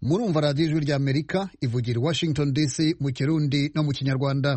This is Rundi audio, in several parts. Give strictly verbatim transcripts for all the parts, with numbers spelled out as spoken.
murumva radiyo ijwi rya Amerika ivugira i Washington D C mu Kirundi no mu Kinyarwanda.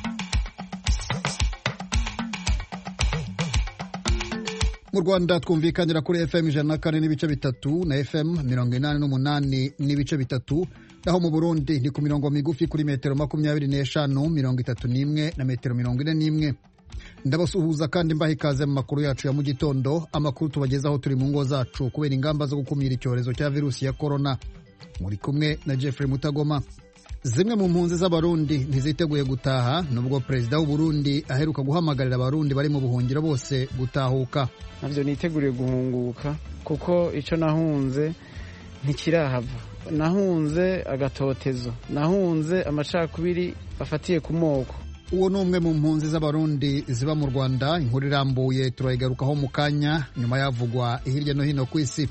Mu Rwanda twumvikanira kuri F M ijana na kane n'ibice bitatu na F M mirongo inani n'umunani n'ibice bitatu, naho mu Burundi ni ku mirongo migufi kuri metero makumyabiri n'eshanu, mirongo itatu n'imwe na metero mirongo ine n'imwe. Ndabasuhuza kandi mbaha ikaze mu makuru yacu ya mu gitondo, amakuru tubagezaho turi mu ngo zacu kubera ingamba zo gukumira icyorezo cya virusi ya corona. Muri kumwe na Jeffrey Mutagoma. Zimwe mu mpunzi z'abarundi ntiziteguye gutaha nubwo perezida w'u Burundi aheruka guhamagarira abarundi bari mu buhungiro bose gutahuka. Navyo niteguriye guhunguka kuko ico nahunze ntikirahava. Nahunze agatotezo, nahunze amacakubiri bafatiye ku moko. Uwo ni umwe mu mpunzi z'abarundi ziba mu Rwanda. Inkuru irambuye turayigarukaho mu kanya nyuma yavugwa hirya no hino ku isi.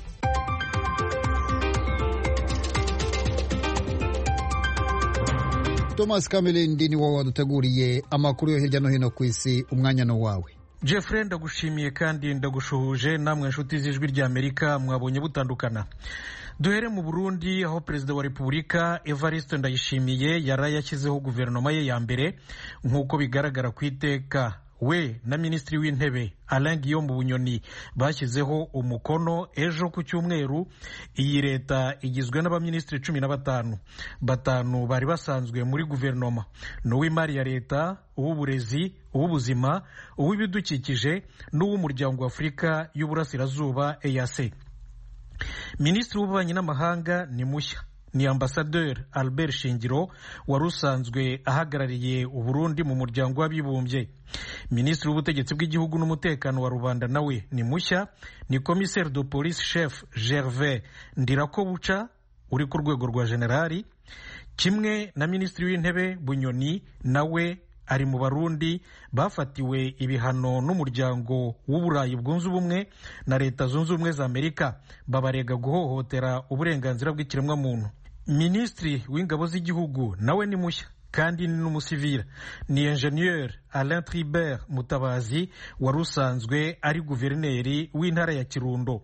Thomas Kamilindi ni wowe waduteguriye amakuru yo hirya no hino ku isi. Umwanya no wawe. Jeffrey, ndagushimiye kandi ndagushuhuje namwe inshuti z'ijwi rya Amerika mwabonye butandukana. Duhere mu Burundi aho perezida wa Repubulika Evariste Ndayishimiye yaraye yashyizeho guverinoma ye ya mbere nk'uko bigaragara ku iteka we na minisitiri w'intebe Alain Guillaume Bunyoni bashyizeho umukono ejo ku cyumweru. Iyi leta igizwe n'abaminisitiri cumi na batanu. Batanu bari basanzwe muri guverinoma: n'uw'imari ya leta, uw'uburezi, uw'ubuzima, uw'ibidukikije n'uw'umuryango wa Afurika y'Uburasirazuba E A C. Minisitiri w'ububanyi n'amahanga ni mushya, ni ambasaderi Albert Shingiro wari usanzwe ahagarariye Uburundi mu muryango w'abibumbye. Minisitiri w'ubutegetsi bw'igihugu n'umutekano wa rubanda nawe ni mushya, ni commissaire de police chef Gervais Ndirakobuca uri ku rwego rwa generali, kimwe na minisitiri w'intebe Bunyoni nawe ari mu Barundi bafatiwe ibihano n'umuryango w'Uburayi bwunze ubumwe na Leta Zunze Ubumwe za Amerika, babarega guhohotera uburenganzira bw'ikiremwa muntu. Minisitiri w'ingabo z'igihugu nawe ni mushya kandi ni n'umusivile, ni ingenieur Alain Tribert Mutabazi wari usanzwe ari guverineri w'intara ya Kirundo.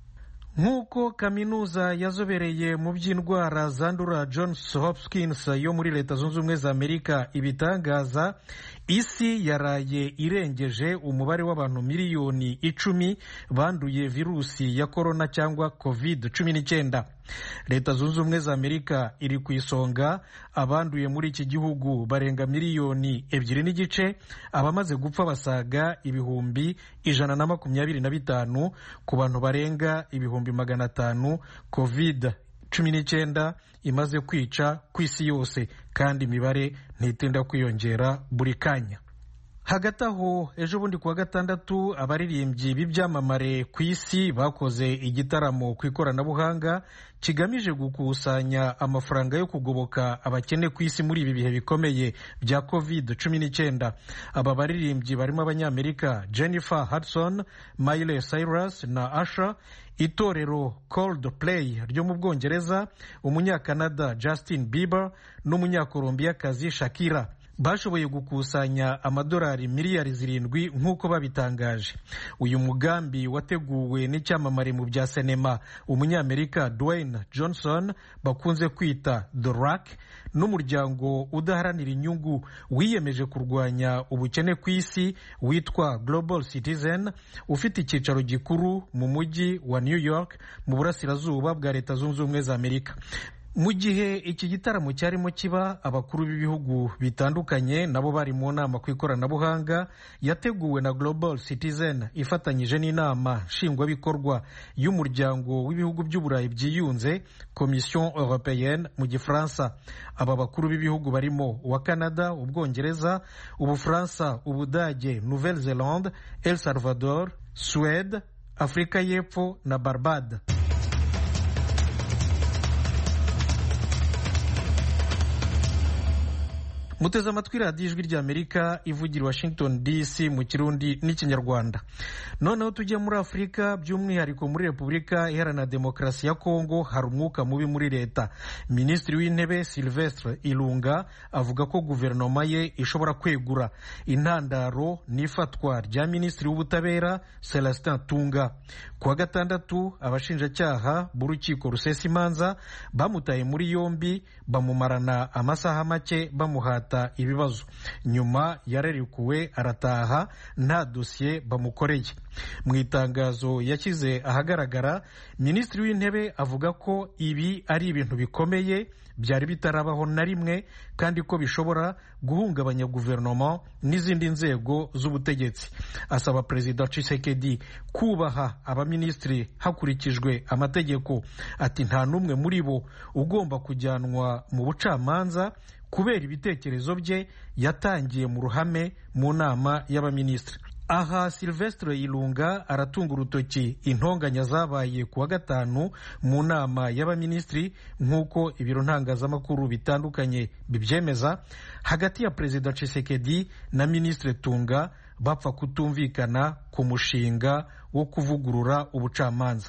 Nk'uko kaminuza yazobereye mu by'indwara zandura Johns Hopkins yo muri Leta Zunze Ubumwe za Amerika ibitangaza, isi yaraye irengeje umubare w'abantu miliyoni icumi banduye virusi ya corona cyangwa covid cumi n'icyenda. Leta Zunze Ubumwe za Amerika iri ku isonga, abanduye muri iki gihugu barenga miliyoni ebyiri n'igice, abamaze gupfa basaga ibihumbi ijana na makumyabiri na bitanu ku bantu barenga ibihumbi magana atanu covid cumi n'icyenda imaze kwica ku isi yose, kandi imibare ntitinda kwiyongera buri kanya. Hagati aho ejo bundi kuwa gatandatu abaririmbyi b'ibyamamare ku isi bakoze igitaramo ku ikoranabuhanga kigamije gukusanya amafaranga yo kugoboka abakene ku isi muri ibi bihe bikomeye bya covid cumi n'icyenda. Aba baririmbyi barimo abanyamerika Jennifer Hudson, Miley Cyrus na Usher, itorero Coldplay ryo mu Bwongereza, umunyakanada Justin Bieber n'umunyakolombiyakazi Shakira bashoboye gukusanya amadolari miliyari zirindwi nk'uko babitangaje. Uyu mugambi wateguwe n'icyamamare mu bya sinema umunyamerika Dwayne Johnson bakunze kwita The Rock n'umuryango udaharanira inyungu wiyemeje kurwanya ubukene ku isi witwa Global Citizen, ufite icyicaro gikuru mu mujyi wa New York mu burasirazuba bwa Leta Zunze Ubumwe za Amerika. Mu gihe iki gitaramo cyarimo kiba, abakuru b'ibihugu bitandukanye nabo bari mu nama ku ikoranabuhanga yateguwe na Global Citizen ifatanyije n'inama nshingwabikorwa y'umuryango w'ibihugu by'Uburayi byiyunze, Commission Européenne mu Gifaransa. Aba bakuru b'ibihugu barimo wa Canada, Ubwongereza, Ubufaransa, Ubudage, Nouvelle-Zélande, El Salvador, Suède, Afurika y'Epfo na Barbade. muteze amatwi radiyo ijwi ry'Amerika ivugira Washington D C mu kirundi n'ikinyarwanda. Noneho tujye muri Afurika, by'umwihariko muri Repubulika Iharanira Demokarasi ya Kongo hari umwuka mubi muri leta. Minisitiri w'Intebe Sylvestre Ilunga avuga ko guverinoma ye ishobora kwegura. Intandaro n'ifatwa rya Minisitiri w'Ubutabera Celestin Tunga. Kuwa gatandatu abashinjacyaha b'urukiko rusesa imanza bamutaye muri yombi bamumarana amasaha make bamuhata ibibazo. Nyuma yarerekuwe arataha nta dosiye bamukoreye. Mu itangazo yashyize ahagaragara, Minisitiri w'Intebe avuga ko ibi ari ibintu bikomeye byari bitarabaho na rimwe kandi ko bishobora guhungabanya guverinoma n'izindi nzego z'ubutegetsi. Asaba Perezida Tshisekedi kubaha abaminisitiri hakurikijwe amategeko. Ati nta n'umwe muri bo ugomba kujyanwa mu bucamanza kubera ibitekerezo bye yatangiye mu ruhame mu nama y'abaminisitiri. Aha Sylvestre Ilunga aratunga urutoki intonganya zabaye kuwa gatanu mu nama y'abaminisitiri nk'uko ibiro ntangazamakuru bitandukanye bibyemeza, hagati ya Perezida Tshisekedi na Minisitiri Tunga bapfa kutumvikana ku mushinga wo kuvugurura ubucamanza.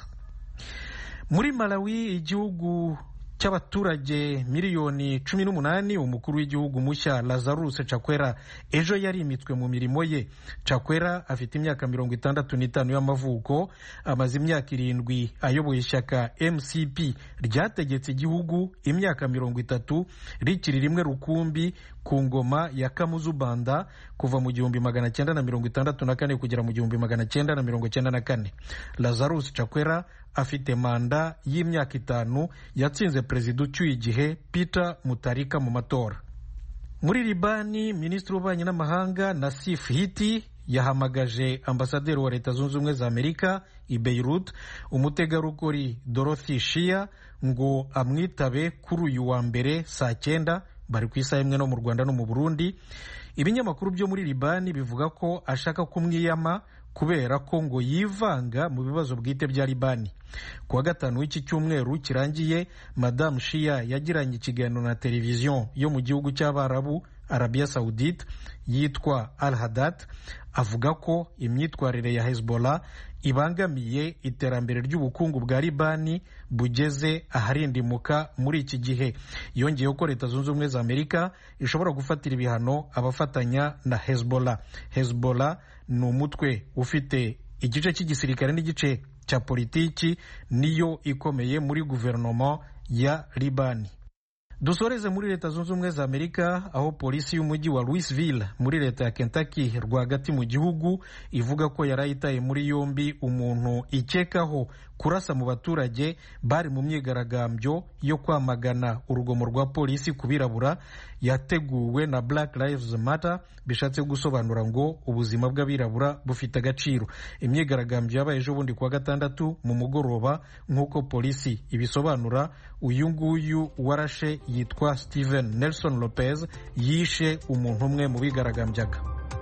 Muri Malawi, igihugu cy'abaturage miliyoni cumi n'umunani, umukuru w'igihugu mushya Lazarus Chakwera ejo yarimitswe mu mirimo ye. Chakwera afite imyaka mirongo itandatu n'itanu y'amavuko, amaze imyaka irindwi ayoboye ishyaka M C P ryategetse igihugu imyaka mirongo itatu rikiri rimwe rukumbi ku ngoma ya Kamuzu Banda kuva mu gihumbi magana cyenda na mirongo itandatu na kane kugera mu gihumbi magana cyenda na mirongo cyenda na kane. Lazarus Chakwera afite manda y'imyaka itanu, yatsinze perezida ucyuye igihe Peter Mutharika mu matora. Muri Libani, Minisitiri w'Ububanyi n'Amahanga Nassif Hiti yahamagaje ambasaderi wa Leta Zunze Ubumwe za Amerika i Beirut umutegarugori Dorothy Shia ngo amwitabe kuri uyu wa mbere saa cyenda, bari ku isaha imwe no mu Rwanda no mu Burundi. Ibinyamakuru byo muri Libani bivuga ko ashaka kumwiyama kubera ko ngo yivanga mu bibazo bwite bya Libani. Kuwa gatanu w'iki cyumweru kirangiye, Madame Shia yagiranye ikiganiro na televiziyo yo mu gihugu cy'Abarabu Arabia Saudite yitwa Al Hadat, avuga ko imyitwarire ya Hezbollah ibangamiye iterambere ry'ubukungu bwa Libani bugeze aharindimuka muri iki gihe. Yongeyeho ko Leta Zunze Ubumwe za Amerika ishobora gufatira ibihano abafatanya na Hezbollah. Hezbollah ni umutwe ufite igice cy'igisirikare n'igice cya politiki, niyo ikomeye muri guverinoma ya Libani. Dusoreze muri Leta Zunze Ubumwe za Amerika, aho polisi y'umujyi wa Louisville muri leta ya Kentucky rwagati mu gihugu ivuga ko yarayitaye muri yombi umuntu ikekaho kurasa mu baturage bari mu myigaragambyo yo kwamagana urugomo rwa polisi ku birabura yateguwe na Black Lives Matter, bishatse gusobanura ngo ubuzima bw'abirabura bufite agaciro. Imyigaragambyo yabaye ejo bundi kuwa gatandatu mu mugoroba nk'uko polisi ibisobanura. Uyu nguyu warashe yitwa Steven Nelson Lopez, yishe umuntu umwe mu bigaragambyaga.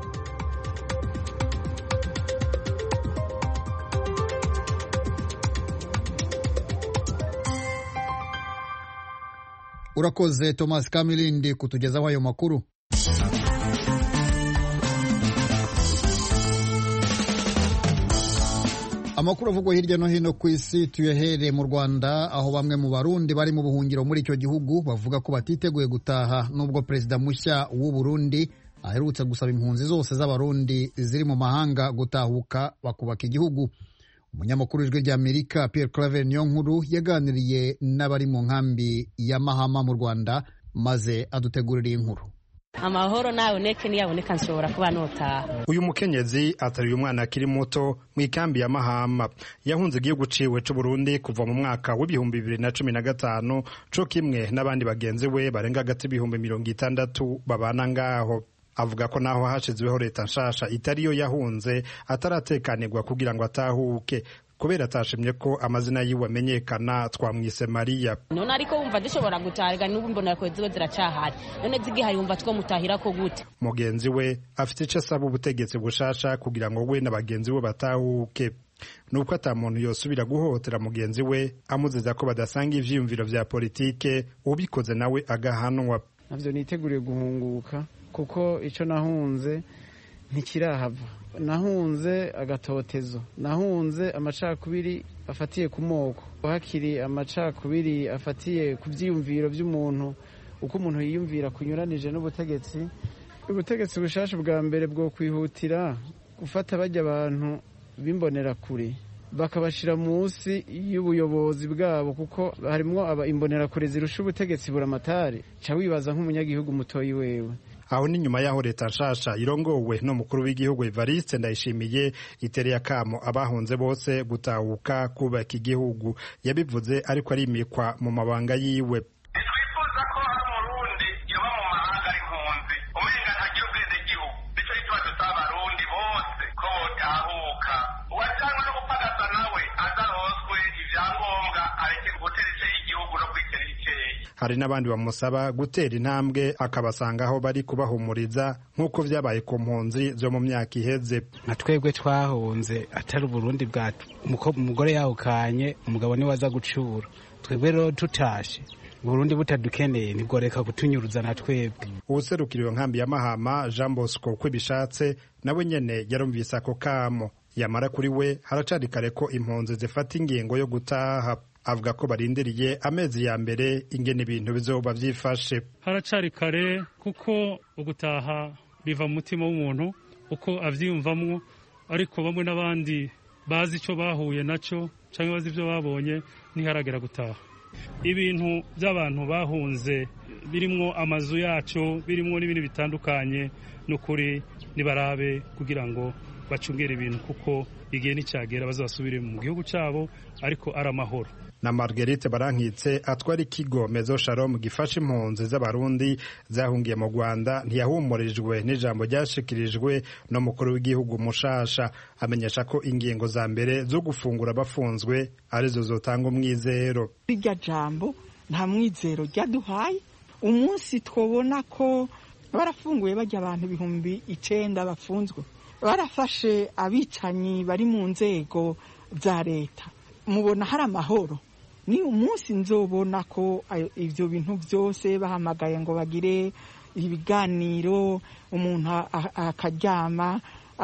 Urakoze Thomas Kamilindi kutugezaho ayo makuru. Amakuru avugwa hirya no hino ku isi tuyahere mu Rwanda, aho bamwe mu Barundi bari mu buhungiro muri icyo gihugu bavuga ko batiteguye gutaha nubwo perezida mushya w'u Burundi aherutse gusaba impunzi zose z'Abarundi ziri mu mahanga gutahuka bakubaka igihugu. Umunyamakuru w'Ijwi ry'Amerika Pierre Claver Niyonkuru yaganiriye n'abari mu nkambi ya Mahama mu Rwanda maze adutegurira inkuru. Amahoro naboneke niyaboneka nshobora kuba notaha. Uyu mukenyezi atari umwana akiri muto mu ikambi ya Mahama, yahunze igihugu ciwe c'u Burundi kuva mu mwaka w'ibihumbi bibiri na cumi na gatanu, co kimwe n'abandi bagenzi we barenga hagati y'ibihumbi mirongo itandatu babana ngaho. Avuga ko naho hashizweho leta nshasha itariyo yahunze ataratekanirwa kugira ngo atahuke, kubera atashimye ko amazina yiwe amenyekana. Twamwise Maria. None ariko wumva dushobora gutahiga n'ubu mbona ko ziwe ziracahari, none zigihaye wumva two mutahira ko gute? Mugenzi we afite ico asaba ubutegetsi bushasha kugira ngo we na bagenzi we batahuke. Nuko ata muntu yosubira guhohotera mugenzi we amuzeza ko badasanga ivyiyumviro vya politike, ubikoze nawe agahanwa. navyo niteguriye guhunguka kuko ico nahunze ntikirahava. Nahunze agatotezo, nahunze amacakubiri afatiye ku moko, hakiri amacakubiri afatiye ku vyiyumviro vy'umuntu, uko umuntu yiyumvira kunyuranije n'ubutegetsi. Ubutegetsi bushasha bwa mbere bwo kwihutira gufata bajya abantu bimbonera kure bakabashira munsi y'ubuyobozi bwabo, kuko harimwo aba imbonera kure zirusha ubutegetsi buramatari. Ca wibaza nk'umunyagihugu mutoyi wewe. Aho ni nyuma yaho leta nshasha irongowe n'umukuru w'igihugu Evariste Ndayishimiye itereye akamo abahunze bose gutahuka kubaka igihugu. Yabivuze ariko arimikwa mu mabanga yiwe. Twifuza ko hari umurundi yoba mu mahanga ari impunzi umenga ntagira ubwenegihugu, nico gituma dusaba abarundi bose ko botahuka. Uwajanywe no gupagasa nawe adaronswe ivyangombwa areke gutera iceyi igihugu no kwitera iceyi. Hari n'abandi bamusaba gutera intambwe akabasanga aho bari kubahumuriza nk'uko vyabaye ku mpunzi zo mu myaka iheze. Nka twebwe twahunze atari Burundi bwacu, umugore yahukanye umugabo niwe aza gucura, twebwe rero tutashe Burundi butadukeneye nibwo reka kutunyuruza na twebwe. Uwuserukira iyo nkambi ya Mahama Jean Bosco kwibishatse nawe nyene yarumvise ako kamo. Yamara kuri we haracari kare ko impunzi zifata ingingo yo gutaha. Avuga ko barindiriye amezi ya mbere ingene ibintu bizoba vyifashe. Haracari kare kuko ugutaha biva mu mutima w'umuntu uko avyiyumvamwo, ariko bamwe n'abandi bazi ico bahuye naco canke bazi ivyo babonye ntiharagera gutaha. Ibintu by'abantu bahunze birimwo amazu yacu, birimwo n'ibintu bitandukanye, n'ukuri nibarabe kugira ngo bacungere ibintu, kuko igihe nicagera bazasubire mu gihugu cabo ariko ari amahoro. Na Marguerite Barankitse atwara ikigo Mezo Shalom gifasha impunzi z'abarundi zahungiye mu Rwanda ntiyahumurijwe n'ijambo ryashikirijwe no mukuru w'igihugu mushasha. Amenyesha ko ingingo za mbere zo gufungura bafunzwe arizo zotanga umwizero. Irya jambo nta mwizero ryaduhaye. Umunsi twobona ko barafunguye bajya abantu ibihumbi icenda bafunzwe, barafashe abicanyi bari mu nzego za leta, mubona hari amahoro. Ni umunsi nzobona ko ivyo bintu byose bahamagaye ngo bagire ibiganiro, umuntu akaryama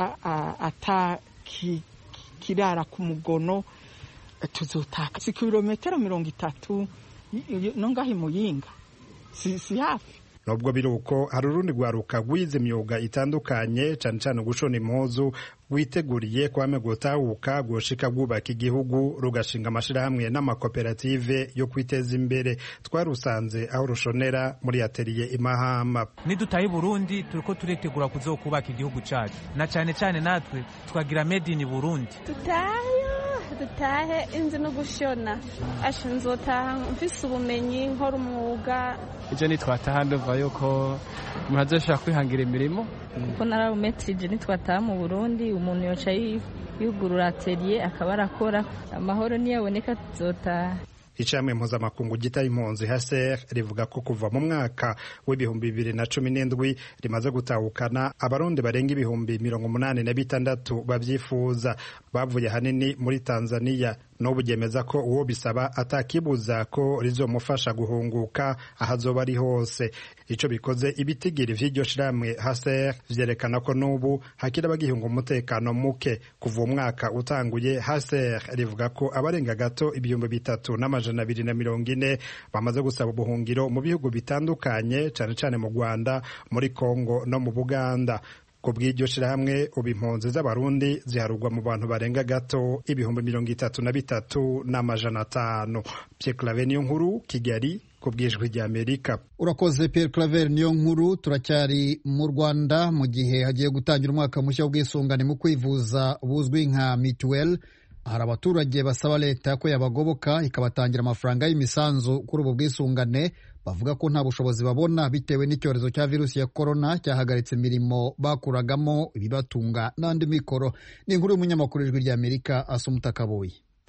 ata kirara ku mugono, tuzotaka si kilometero mirongo itatu no ngahi Muyinga, si, si hafi. Nubwo biruko hari urundi rwaruka rwize imyuga itandukanye cane cane gushona impuzu witeguriye kwame gutahuka gushika bwubaka igihugu rugashinga amashirahamwe n'amakoperative yo kwiteza imbere. Twarusanze aho rushonera muri atelier Imahama. Nidutaye Burundi turiko turetegura kuzokubaka igihugu cacu, na cane cane natwe twagira made in Burundi. Tutayo dutahe inzi no gushona, asho nzotaha mfise ubumenyi nkora umwuga. Ije nitwataha ndumva yuko umuntu azoshaka kwihangira imirimo, kuko nararumetrije nitwataha mu Burundi umuntu yoca yugurura atelier akaba arakora, amahoro niyaboneka tuzotaha. Icamwe mpuzamakungu gita impunzi H C R rivuga ko kuva mu mwaka w'ibihumbi bibiri na cumi n'indwi rimaze gutahukana abarundi barenga ibihumbi mirongo umunani na bitandatu bavyifuza, bavuye hanini muri Tanzania. N'ubu ryemeza ko uwo bisaba atakibuza ko rizomufasha guhunguka ahazoba ari hose. Ico bikoze ibitigiri vy'iryo shiramwe H C R vyerekana ko n'ubu hakira bagihunga umutekano muke. Kuva umwaka utanguye H C R rivuga ko abarenga gato ibihumbi bitatu n'amajana abiri na mirongo ine bamaze gusaba ubuhungiro mu bihugu bitandukanye, cane cane mu Rwanda, muri Kongo no mu Buganda. Kubw'iryo shirahamwe ubu impunzi z'abarundi ziharugwa mu bantu barenga gato ibihumbi mirongo itatu na bitatu n'amajana atanu. Pierre Claver niyo nkuru, Kigali, kubw'ijwi rya Amerika. Urakoze Pierre Claver niyo nkuru. Turacyari mu Rwanda mu gihe hagiye gutangira umwaka mushya w'ubwisungane mu kwivuza buzwi nka mituweli. Hari abaturage basaba leta ko yabagoboka ikabatangira amafaranga y'imisanzu kuri ubu bwisungane. Bavuga ko nta bushobozi babona bitewe n'icyorezo cya virusi ya corona cyahagaritse imirimo bakuragamo ibibatunga n'andi mikoro. Ni inkuru y'umunyamakuru w'ijwi rya Amerika Asumta Kaboyi.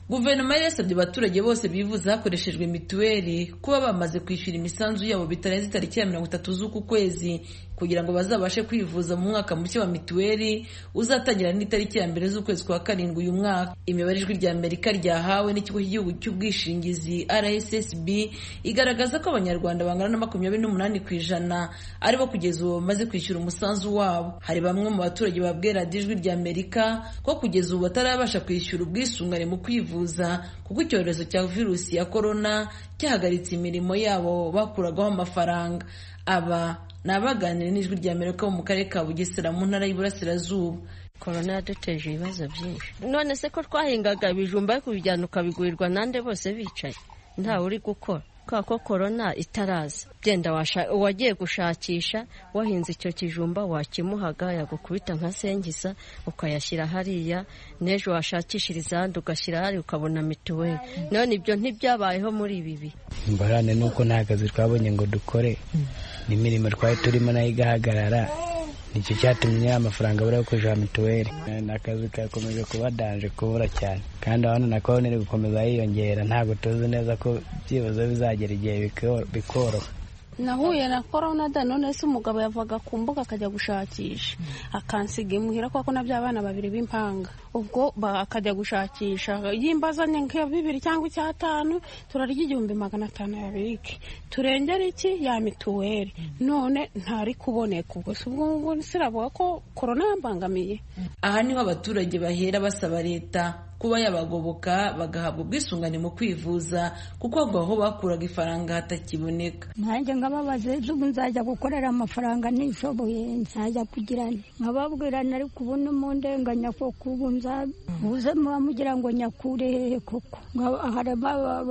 Guverinoma yasabye abaturage bose bivuza hakoreshejwe mituweli kuba bamaze kwishyura imisanzu yabo bitarenze itariki ya mirongo itatu z'uku kwezi kugira ngo bazabashe kwivuza mu mwaka mushya wa mituweli uzatangira n'itariki ya mbere z'ukwezi kwa karindwi uyu mwaka. Imibare ijwi rya Amerika ryahawe n'ikigo cy'igihugu cy'ubwishingizi R S S B igaragaza ko abanyarwanda bangana na makumyabiri n'umunani ku ijana aribo kugeza ubu bamaze kwishyura umusanzu wabo. Hari bamwe mu baturage babwira ijwi rya Amerika ko kugeza ubu batarabasha kwishyura ubwisungane mu kwivuza kuko icyorezo cya virusi ya corona cyahagaritse imirimo yabo bakuragaho amafaranga. Aba nabaganira n'ijwi rya Amerika bo mu karere ka Bugesera mu ntara y'Iburasirazuba. Corona yaduteje ibibazo byinshi. None se ko twahingaga ibijumba kubijyana ukabigurirwa nande bose bicaye ntawe uri gukora kwa ko corona itaraza byenda wagiye gushakisha wahinze icyo kijumba wakimuhaga yagukubita nka sengisa ukayashyira hariya nejo washakishiriza handi ugashyira hari ukabona mituweli. None ibyo ntibyabayeho muri ibi bihe. Imbarane nuko nta kazi twabonye ngo dukore n'imirimo twari turimo nayo igahagarara nicyo cyatumye amafaranga bari gukoresha mituweli. N'akazi kakomeje kuba danje kubura cyane kandi abana nako niri gukomeza yiyongera ntabwo tuzi neza ko byibuze bizagera igihe bikoroha. Nahuye na corona da none se umugabo yavaga ku mbuga akajya gushakisha akansiga imuhira kuko nabyo abana babiri b'impanga ubwo akajya gushakisha yimbazanye nka bibiri cyangwa icyatanu turarya igihumbi magana atanu yabike turengera iki ya mituweli none ntari kuboneka ubwo ubwo siravuga ko corona yambangamiye. Aha niho abaturage bahera basaba leta kuba yabagoboka bagahabwa ubwisungane mu kwivuza kuko aho bakuraga ifaranga hatakiboneka. Nanjye ngababaze ubu nzajya gukorera amafaranga nishoboye nzajya kugirana nkababwirana ariko ubu no mu ndenganya ko kubu nzabuze mugira ngo nyakure koko hareba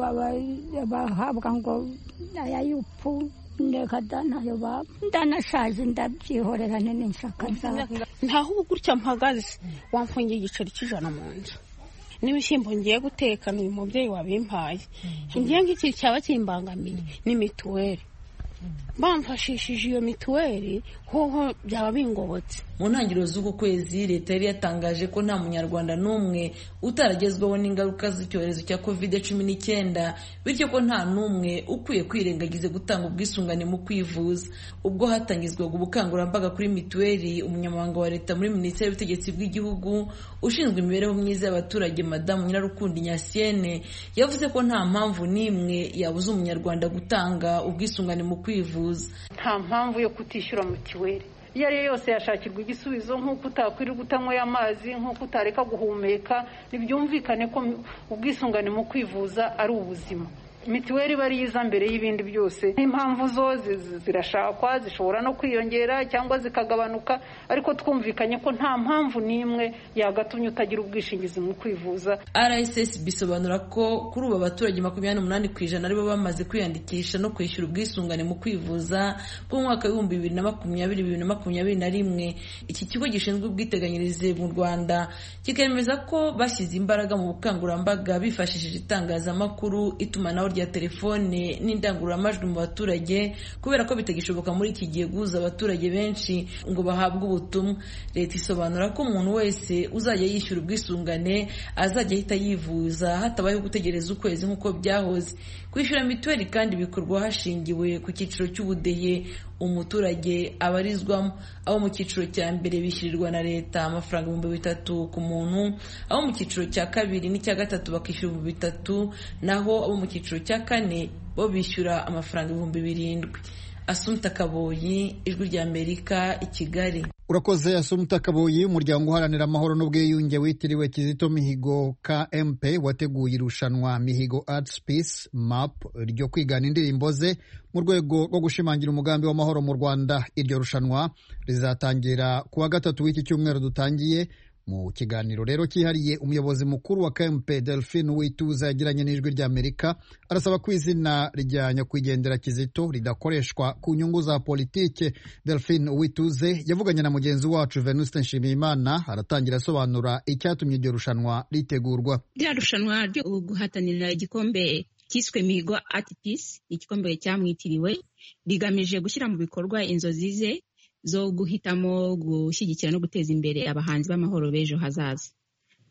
bahabwa ngo aya yupu ndeka danayo baba ndanashaje ndabyihorera nene nshaka ntaho ubu gutya mpagaze wamfungiye igiceri cy'ijana mu nzu n'ibishyimbo ngiye guteka uyu mubyeyi wabimpaye ngiye nk'iki cyaba kimbangamiye ni mituweli bamfashishije iyo mituweli hoho byaba bingobotse. Mu ntangiriro z'uku kwezi leta yari yatangaje ko nta munyarwanda n'umwe utaragezweho n'ingaruka z'icyorezo cya covid cumi n'icyenda bityo ko nta n'umwe ukwiye kwirengagiza gutanga ubwisungane mu kwivuza. Ubwo hatangizwaga ubukangurambaga kuri mituweli, umunyamabanga wa leta muri minisiteri y'ubutegetsi bw'igihugu ushinzwe imibereho myiza y'abaturage madamu Nyirarukundo Ignatienne yavuze ko nta mpamvu n'imwe yabuza umunyarwanda gutanga ubwisungane mu kwivuza. Nta mpamvu yo kutishyura mituweli iyo ari yo yose yashakirwa igisubizo nk'uko utakwiriye utanyweye amazi nk'uko utareka guhumeka ntibyumvikane ko ubwisungane mu kwivuza ari ubuzima. Mituweli bari yiza mbere y'ibindi byose. Impamvu zo zirashakwa zishobora no kwiyongera cyangwa zikagabanuka ariko twumvikanye ko nta mpamvu n'imwe yagatumye utagira ubwishingizi mu kwivuza. R S S B bisobanura ko kuri ubu abaturage makumyabiri n'umunani ku ijana aribo bamaze kwiyandikisha no kwishyura ubwisungane mu kwivuza bw'umwaka w'ibihumbi bibiri na makumyabiri bibiri na makumyabiri na rimwe. Iki kigo gishinzwe ubwiteganyirize mu Rwanda kikemeza ko bashyize imbaraga mu bukangurambaga bifashishije itangazamakuru, itumanaho rya telefone n'indangururamajwi mu baturage kubera ko bitagishoboka muri iki gihe guhuza abaturage benshi ngo bahabwe ubutumwa. Leta isobanura ko umuntu wese uzajya yishyura ubwisungane azajya ahita yivuza hatabayeho gutegereza ukwezi nk'uko byahoze. Kwishyura mituweli kandi bikorwa hashingiwe ku cyiciro cy'ubudehe umuturage abarizwamo. Abo mu cyiciro cya mbere bishyurirwa na leta amafaranga ibihumbi bitatu ku muntu, abo mu cyiciro cya kabiri n'icya gatatu bakishyura ibihumbi bitatu, naho abo mu cyiciro cya kane bo bishyura amafaranga ibihumbi birindwi. Asumta Kaboyi, Ijwi rya Amerika, i Kigali. Urakoze Asumta Kaboyi. Umuryango uharanira amahoro n'ubwiyunge witiriwe Kizito Mihigo K M P wateguye irushanwa Mihigo Arts Peace Map ryo kwigana indirimbo ze mu rwego rwo gushimangira umugambi w'amahoro mu Rwanda. Iryo rushanwa rizatangira kuwa gatatu w'iki cyumweru dutangiye. Mu kiganiro rero cyihariye umuyobozi mukuru wa K M P Delphine Uwituze yagiranye n'Ijwi rya Amerika arasaba ko izina rya nyakwigendera Kizito ridakoreshwa ku nyungu za politike. Delphine Uwituze yavuganye na mugenzi wacu Venuste Nshimiyimana aratangira asobanura icyatumye iryo rushanwa ritegurwa. Iryo rushanwa ryo guhatanira igikombe kiswe Mihigo Art Peace, igikombe cyamwitiriwe, rigamije gushyira mu bikorwa inzozi ze zo guhitamo gushyigikira no guteza imbere abahanzi b'amahoro b'ejo hazaza.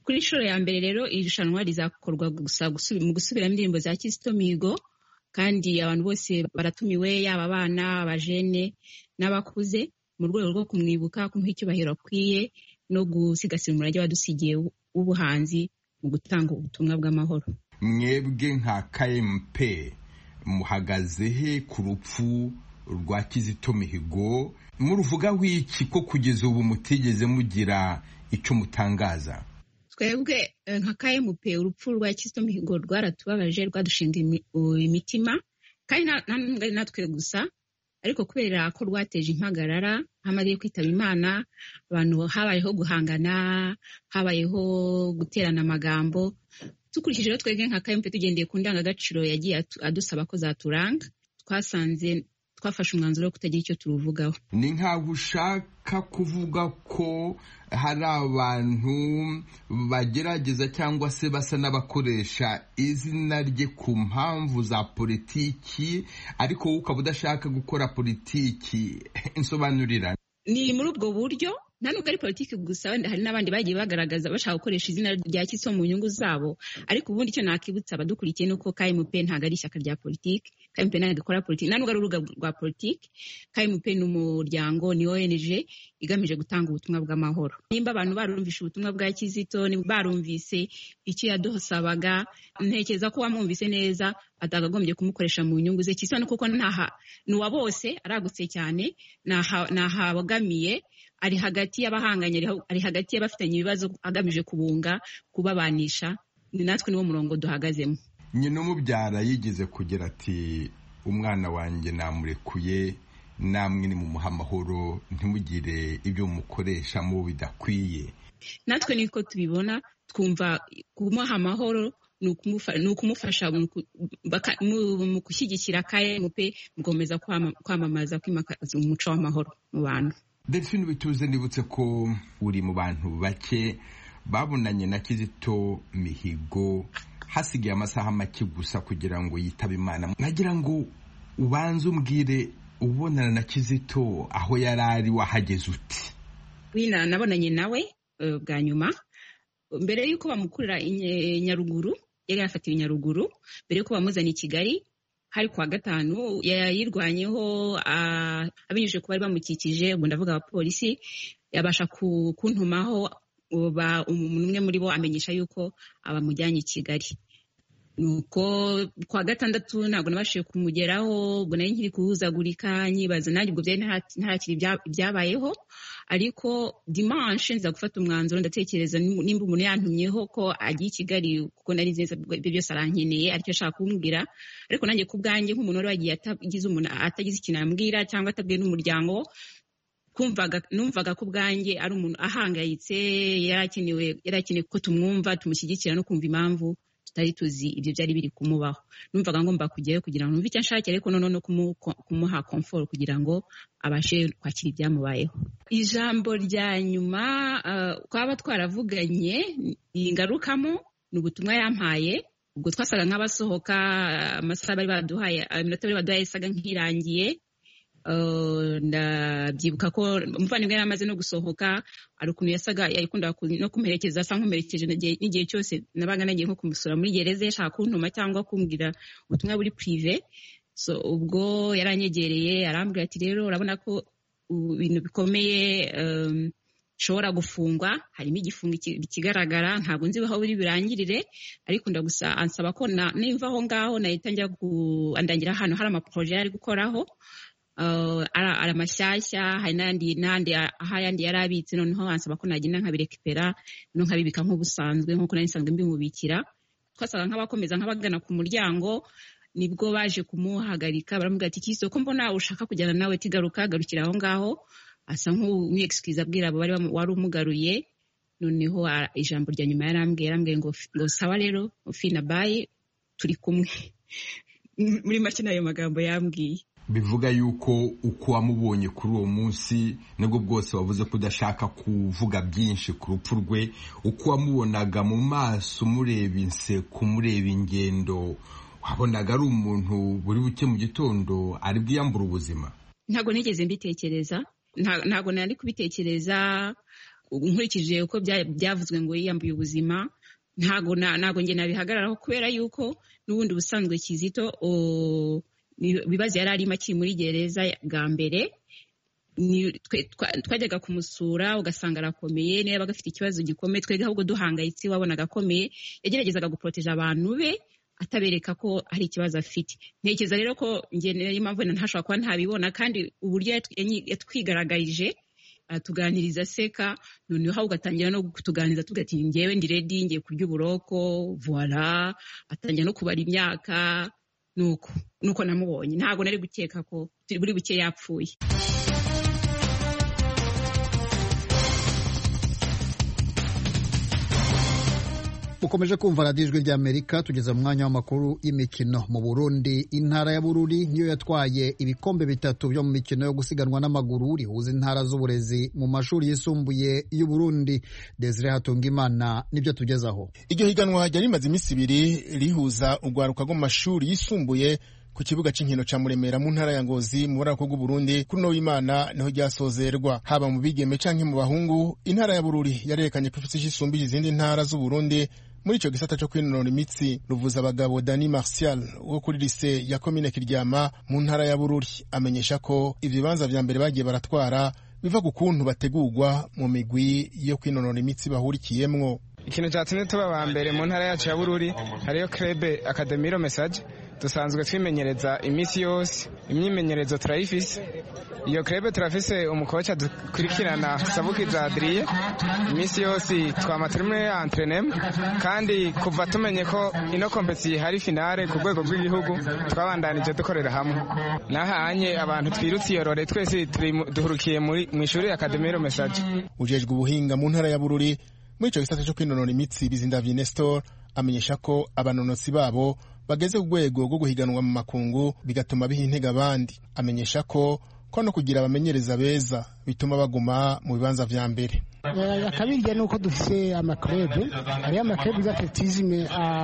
kuri inshuro ya mbere rero irushanwa rizakorwa gusa mu gusubiramo indirimbo za Kizito Mihigo kandi abantu bose baratumiwe yaba abana abajene n'abakuze mu rwego rwo kumwibuka kumuha icyubahiro akwiye no gusigasira umurage wadusigiye w'ubuhanzi mu gutanga ubutumwa bw'amahoro. Mwebwe nka K M P muhagaze he ku rupfu rwa Kizito Mihigo? Muruvugaho iki ko kugeza ubu mutigeze mugira icyo mutangaza? Twebwe nka K M P urupfu rwa Kizito Mihigo rwaratubabaje, rwadushinga imitima kandi natwe gusa, ariko kubera ko rwateje impagarara hamariye kwitaba Imana, abantu habayeho guhangana, habayeho guterana amagambo. Tukurikije rero twebwe nka K M P tugendeye ku ndangagaciro yagiye adusaba ko zaturanga, twasanze twafashe umwanzuro wo kutagira icyo turuvugaho. Ni nkaho ushaka kuvuga ko hari abantu bagerageza cyangwa se basa n'abakoresha izina rye ku mpamvu za politiki, ariko wowe ukaba udashaka gukora politiki. Insobanurira. Ni muri ubwo buryo, nta nubwo ari politiki gusa, hari n'abandi bagiye bagaragaza bashaka gukoresha izina rya Kizito mu nyungu zabo, ariko ubundi icyo nakibutsa abadukurikiye nuko K M P ntabwo ari ishyaka rya politiki. K M P ntabwo ikora politiki, nta nubwo ari urubuga rwa politiki. K M P ni umuryango, ni O N G igamije gutanga ubutumwa bw'amahoro. Nimba abantu barumvishe ubutumwa bwa Kizito, ni barumvise icyo yadusabaga, ntekereza ko wamwumvise neza atagagombye kumukoresha mu nyungu ze. Kizito kuko ntaha nuwa bose aragutse cyane, nahabogamiye, ari hagati y'abahanganye, ari hagati y'abafitanye ibibazo agamije kubunga, kubabanisha. Ni natwe niwo murongo duhagazemo. Nyina umubyara yigeze kugira ati umwana wanjye namurekuye, namwe ni mu muha amahoro, ntimugire ibyo mukoresha mu bidakwiye. Natwe niko tubibona, twumva kumuha amahoro ni ukumufasha mu gushyigikira K M P mugomeza kwamamaza, kwimakaza umuco w'amahoro mu bantu. Delphine Bituze, nibutse ko uri mu bantu bake babonanye na Kizito Mihigo hasigaye amasaha make gusa kugira ngo yitabe Imana. Nagira ngo ubanze umbwire ubonana na Kizito aho yari ari, wahageze uti? Wina nabonanye nawe uh, bwa nyuma mbere yuko bamukurira Nyaruguru, yari yafatiwe Nyaruguru, mbere yuko bamuzana i Kigali hari kwa gatanu. Yayirwanyeho uh, abinyuje ku bari bamukikije, ubwo ndavuga abapolisi, yabasha kuntumaho uba umwe muri bo amenyesha yuko abamujyanye i Kigali. Nuko kwa gatandatu ntabwo nabashije kumugeraho, ubwo nari nkiri kuhuzagurika nyibaza nanjye ubwo byari ntarakiri byabayeho, ariko dimanche nza gufata umwanzuro, ndatekereza nimba umuntu yantumyeho ko agiye i Kigali kuko nari nzi ibyo byose arankeneye, aricyo ashaka kumbwira. Ariko nanjye ku bwanjye nk'umuntu wari wagiye atagize umuntu atagize ikintu ambwira cyangwa atabwiye n'umuryango, kumvaga numvaga ko bwanjye ari umuntu ahangayitse, yarakenewe yarakeneye ko tumwumva, tumushyigikira no kumva impamvu tutari tuzi ibyo byari biri kumubaho. Numvaga ngomba kujyayo kugira ngo numve icyo nshaka, ariko none no kumuha comfort kugira ngo abashe kwakira ibyamubayeho. Ijambo rya nyuma uh, twaba twaravuganye ingarukamo ni ubutumwa yampaye, ubwo twasaga nk'abasohoka, amasaha bari baduhaye, iminota bari baduhaye isaga nk'irangiye. Uh, ndabyibuka ko umuvandimwe yari amaze no gusohoka, ari ukuntu yasaga yakunda no kumperekeza, asa nk'umuherekeje n'igihe cyose nabaga nagiye nko kumusura muri gereza, yashaka kuntuma cyangwa kumbwira ubutumwa buri prive. So ubwo yaranyegereye arambwira ati rero urabona ko ibintu bikomeye um, shobora gufungwa, harimo igifungo kigaragara, ntabwo nzi aho biri birangirire, ariko ndagusa ansaba ko nimva aho ngaho nahita njya kuandangira hano hari ama projet ari gukoraho. Uh, ara, ara mashyashya, hari n'andi n'andi ahayandi yarabitse, noneho ansaba ko nagenda nkabirekipera no nkabibika nk'ubusanzwe nk'uko nari nsanzwe mbimubikira. Twasaga nk'abakomeza nk'abagana ku muryango, nibwo baje kumuhagarika, baramubwira ati Kizito ko mbona ushaka kujyana nawe, tigaruka garukira aho ngaho. Asa nk'umwe excuse abwira abo bari wari umugaruye. Noneho ijambo rya nyuma yarambwiye yarambwiye ngo ngo sawa rero Fina bye turi kumwe. Muri make nayo magambo yambwiye. Bivuga yuko uko wamubonye kuri uwo munsi nubwo bwose wavuze ko udashaka kuvuga byinshi ku rupfu rwe, uko wamubonaga mu maso, mureba inseko, mureba ingendo, wabonaga ari umuntu buri buke mu gitondo ari bwiyambura ubuzima? Ntago nigeze mbitekereza, ntago nari kubitekereza, nkurikije uko byavuzwe ngo yiyambuye ubuzima ntago ntago nge nabihagararaho kubera yuko n'ubundi busanzwe Kizito bibazo yari arimo akiri muri gereza bwa mbere twajyaga kumusura ugasanga arakomeye niba bagafite ikibazo gikomeye twebwe ahubwo duhangayitse wabona agakomeye yageragezaga guproteja abantu be atabereka ko hari ikibazo afite ntekereza rero ko nge niyo mpamvu ntashobora kuba ntabibona kandi uburyo yatwigaragarije tuganiriza seka noneho aho ugatangira no kutuganiriza tugati ngewe ndi ready ngiye kurya uburoko voila atangira no kubara imyaka nuko nuko namubonye ntago nari gukeka ko buri buke yapfuye. Mukomeje kumva radiyo ijwi ry'Amerika tugeze mu mwanya w'amakuru y'imikino. Mu Burundi intara ya Bururi niyo yatwaye ibikombe bitatu byo mu mikino yo gusiganwa n'amaguru rihuza intara z'uburezi mu mashuri yisumbuye y'u Burundi. Desire Hatungimana nibyo tugezaho. Iryo higanwa ryari rimaze iminsi ibiri rihuza urwaruka rwo mu mashuri yisumbuye ku kibuga c'inkino ca Muremera mu ntara ya Ngozi mu burako bw'u Burundi kuri no w'Imana niho ryasozerwa. Haba mu bigeme canke mu bahungu intara ya Bururi yarerekanye ko ifite isumbi izindi ntara z'u Burundi muri ico gisata cyo kwinonora imitsi. Ruvuza abagabo Dani Martial wo kuri lycée ya commune Kiryama mu ntara ya Bururi amenyesha ko ibibanza vya mbere bagiye baratwara biva ku kuntu bategurwa mu migwi yo kwinonora imitsi bahurikiyemwo. Ikintu cyatumye tuba ba mbere mu ntara yacu ya Bururi hariyo Club Academiro Message dusanzwe twimenyereza imisi yose imyimenyerezo turayifise. Iyo club turafise umukocha dukurikirana Sabukiza Adrien imisi yose twama turi muri entraînement kandi kuva tumenye ko ino competition hari finale ku rwego rw'igihugu twabandanije dukorera hamwe nahanye abantu twirutse yorore twese duhurukiye muri mu ishuri Academiro Message. Ujejwe ubuhinga mu ntara ya Bururi muri ico gisata cyo kwinonora imitsi Bizindavye Nestor amenyesha ko abanonotsi babo bageze ku rwego rwo guhiganwa mu makungu bigatuma biha intege abandi. Amenyesha ko ko no kugira abamenyereza beza bituma baguma mu bibanza vya mbere. Akabinjye nuko dufise amaklebe hari amaklebe y'atletisme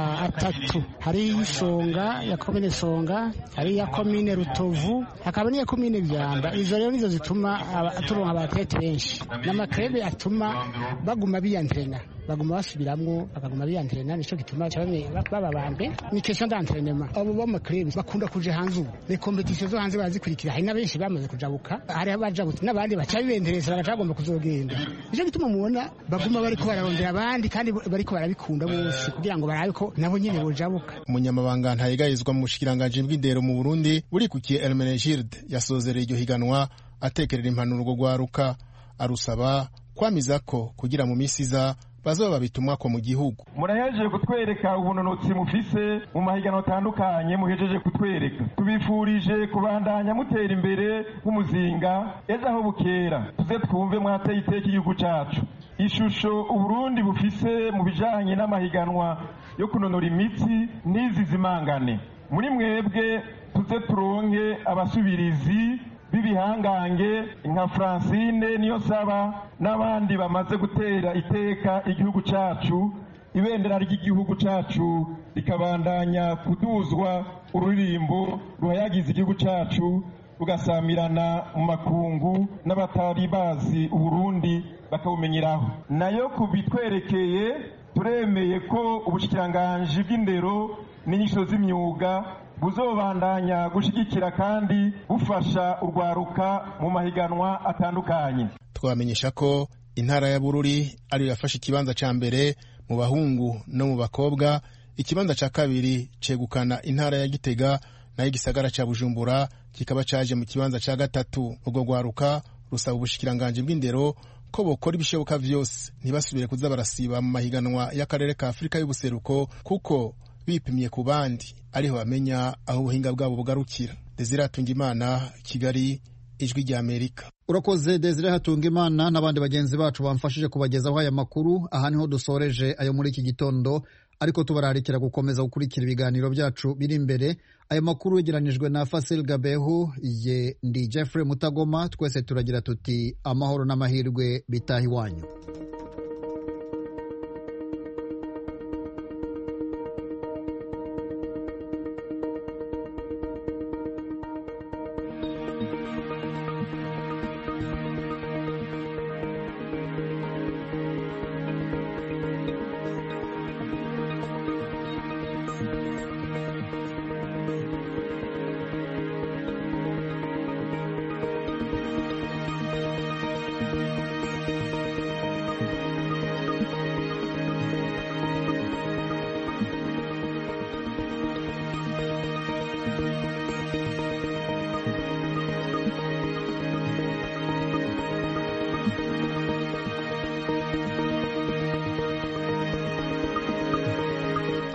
atatu hari Isonga ya commune Songa hari ya commune Rutovu hakaba n'iya commune Byanda. Izo rero nizo zituma turonka abatlete benshi n'amaklebe atuma baguma biyantrena baguma basubiramwo baguma biyantrena nico gituma cyane baba bambe ni question d'entraînement. Abo ba maklebe bakunda kuje hanze ubu les compétitions zo hanze bazikurikira hari n'abenshi bamaze kujabuka hari abajabuti n'abandi bacabibendereza bagacagomba kuzogenda. Nico gituma mubona baguma bariko bararondera abandi kandi bariko barabikunda bose kugira ngo barabe ko nabo nyene bojabuka. Umunyamabanga ntayegayizwa mu bushikiranganje bw'indero mu Burundi burikukiye Hermenegilde yasozereye iryo higanwa atekerera impanuro rwo gwaruka arusaba kwamiza ko kugira mu misiza bazoba babitumwa ko mu gihugu. Murahejeje kutwereka ubunonotsi mufise mu mahiganwa atandukanye muhejeje kutwereka tubifurije kubandanya mutera imbere nk'umuzinga ejo aho bukera tuze twumve mwateye iteka igihugu cacu. Ishusho Uburundi bufise mu bijanye n'amahiganwa yo kunonora imitsi n'izi zimangane muri mwebwe tuze turonke abasubirizi bibihangange nka Francine niyo saba n'abandi bamaze gutera iteka igihugu cacu. Ibendera ry'igihugu cacu rikabandanya kuduzwa ururirimbo ruhayagiza igihugu cacu rugasamirana mu makungu n'abatari bazi Uburundi bakawumenyeraho. Nayo kubitwerekeye turemeye ko ubushikiranganje bw'indero n'inyigisho z'imyuga buzobandanya gushigikira kandi bufasha urwaruka mu mahiganwa atandukanye. Twamenyesha ko intara ya Bururi ari yafashe ikibanza ca mbere mu bahungu no mu bakobwa, ikibanza ca kabiri cegukana intara ya Gitega nayo igisagara ca Bujumbura kikaba caje mu kibanza ca gatatu. Ubwo rwaruka rusaba ubushikiranganje bw'indero ko bokora ibishoboka vyose ntibasubire kuza barasiba mu mahiganwa y'akarere ka Afrika y'ubuseruko kuko bipimye ku bandi ariho bamenya aho ubuhinga bwabo bugarukira. Desire Hatungimana, Kigali, Ijwi rya Amerika. Urakoze Desire Hatungimana n'abandi bagenzi bacu bamfashije kubagezaho aya makuru. Aha niho dusoreje ayo muri iki gitondo, ariko tubararikira gukomeza gukurikira ibiganiro byacu biri imbere. Aya makuru yegeranijwe na Fasil Gabehu, ye ndi Jeffrey Mutagoma. Twese turagira tuti amahoro n'amahirwe bitahi wanyu.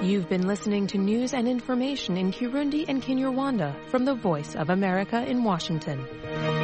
You've been listening to news and information in Kirundi and Kinyarwanda from the Voice of America in Washington.